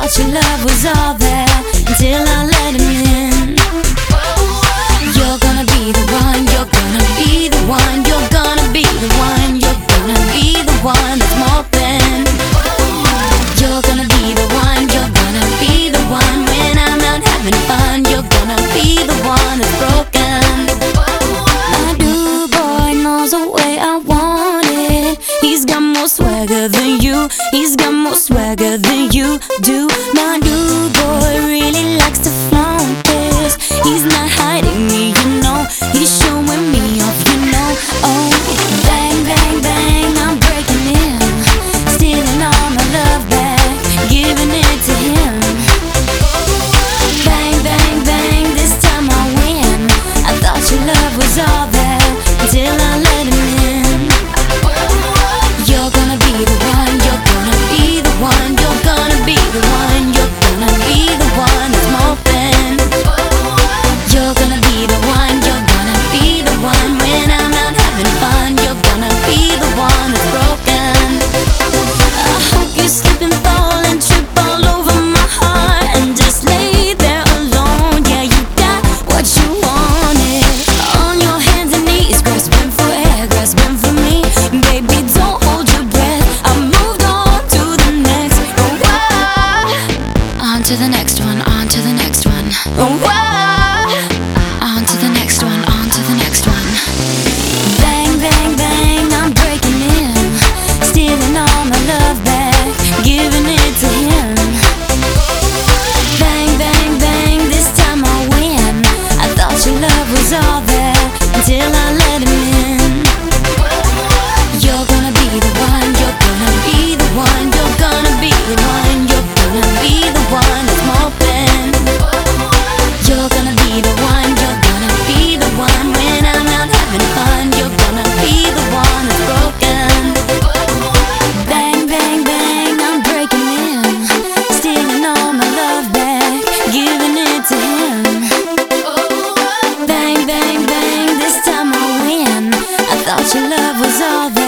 thought your love was all there until I let him in. You're gonna be the one, you're gonna be the one, you're gonna be the one, you're gonna be the one that's more than. You're gonna be the one, you're gonna be the one when I'm out having fun. You're gonna be the one that's broken. My new boy knows the way I want it. He's got more swagger than you, he's got more swagger than you do. My new boy really likes to flaunt this. He's not hiding me, you know, he's showing me off, you know. Oh, bang, bang, bang, I'm breaking in, stealing all my love back, giving it to him. Bang, bang, bang, this time I win. I thought your love was all there until I let him in. You're gonna be the one, you're gonna be the one, you're gonna be the one, you're gonna be the one that's more than. You're gonna be the one, you're gonna be the one when I'm out having fun. You're gonna be the one that's broken. I hope you slip and fall and trip all over my heart and just lay there alone. Yeah, you got what you wanted. On your hands and knees, grasping for air, grasping for me. Baby, don't hold your breath, I've moved on to the next. Oh, on to the next one, on to the next one. Oh, on to the next one, on to the next one. Bang, bang, bang, I'm breaking in, stealing all my love back, giving it to him. Bang, bang, bang, this time I win. I thought your love was all there until I let him in. You're gonna be the one, you're gonna be the one, you're gonna be the one, you're gonna be the one that's more than. You're gonna be the one, you're gonna be the one when I'm out having fun. You're gonna be the one that's broken. Bang, bang, bang, I'm breaking in, stealing all my love back, giving it to him. Bang, bang, bang, this time I win. I thought your love was all there